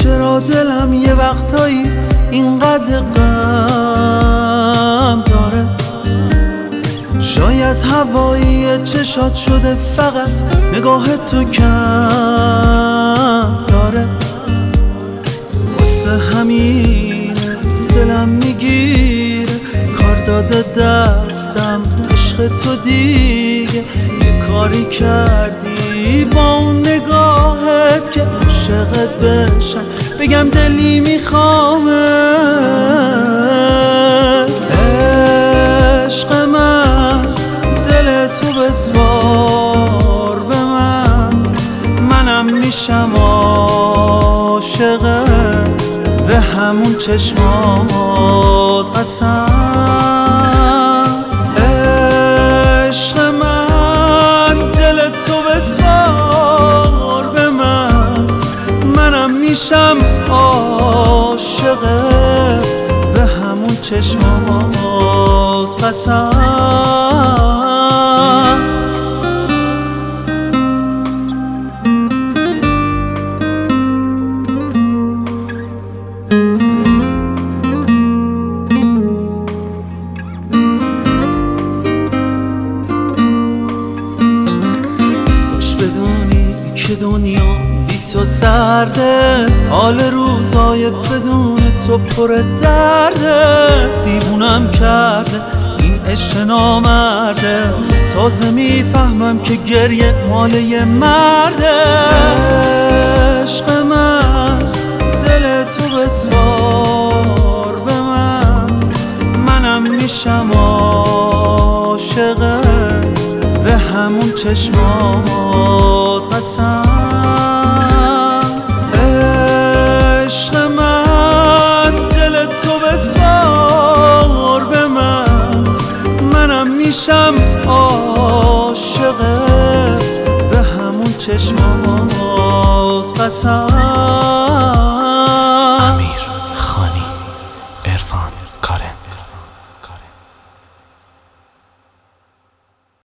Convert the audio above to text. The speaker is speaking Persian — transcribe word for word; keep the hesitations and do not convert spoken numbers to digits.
چرا دلم یه وقتایی اینقدر غم داره؟ شاید هوایی چشات شده فقط نگاه تو کم داره. واسه همین دلم میگیره کار داده دستم عشق تو دیگه. یه کاری کردی با اون نگاهت که عاشقت بشم بگم دلی میخوامت. عشق من دل تو بسپار به من، منم میشم عاشقت به همون چشمات قسم. عشق من دل تو بسپار به من، منم میشم عاشقت به همون چشمات قسم. که دنیا بی تو سرده، حال روزای بدون تو پر درده. دیوونم کرده این عشق نامرده، تازه میفهمم که گریه مال یه مرده. عشق من دل تو بسپار به من، منم میشم عاشقت به همون چشمات قسم. عشق من دل تو بسپار به من، منم میشم عاشقت به همون چشمات قسم.